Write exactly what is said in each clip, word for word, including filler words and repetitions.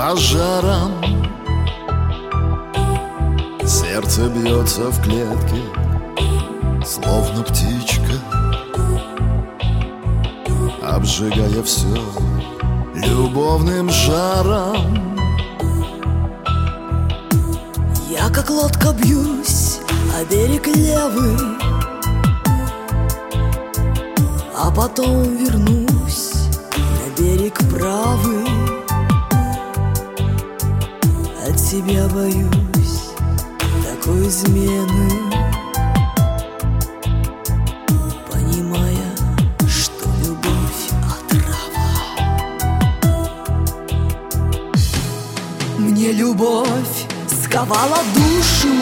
пожаром. Сердце бьется в клетке, словно птичка, обжигая все любовным жаром. Я как лодка бьюсь о берег левый, а потом вернусь на берег правый. От себя боюсь такой измены, понимая, что любовь отрава. Мне любовь сковала душу,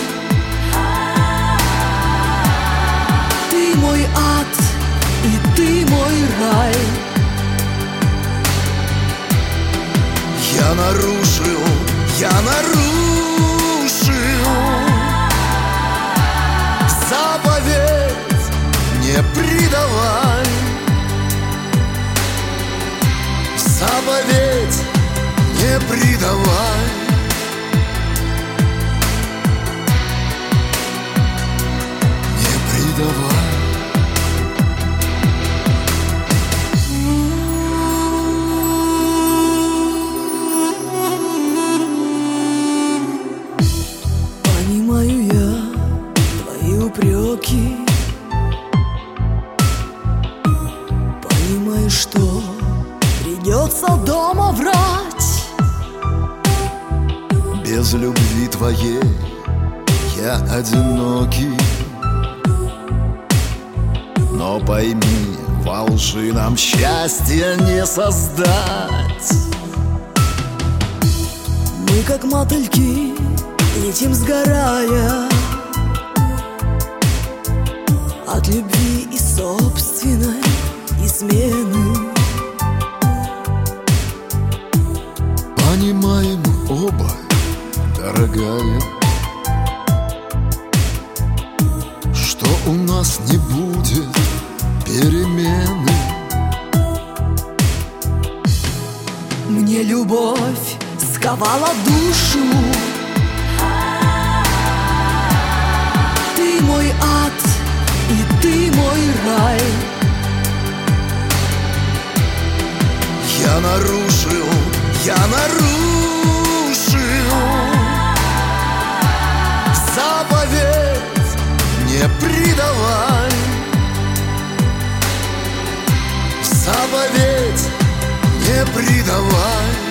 ты мой ад и ты мой рай. Я нарушил, я нарушил заповедь не предавай. Заповедь не предавай. Не предавай. Понимаю я твои упреки, понимаю, что придется дома врать. Без любви твоей я одинокий. Но пойми, во лжи нам счастья не создать. Мы как мотыльки летим сгорая от любви и собственной измены. Понимаем оба, дорогая, что у нас не будет перемены. Мне любовь сковала душу, ты мой ад и ты мой рай. Я нарушил, я нарушил заповедь не предавай. Заповедь не предавай.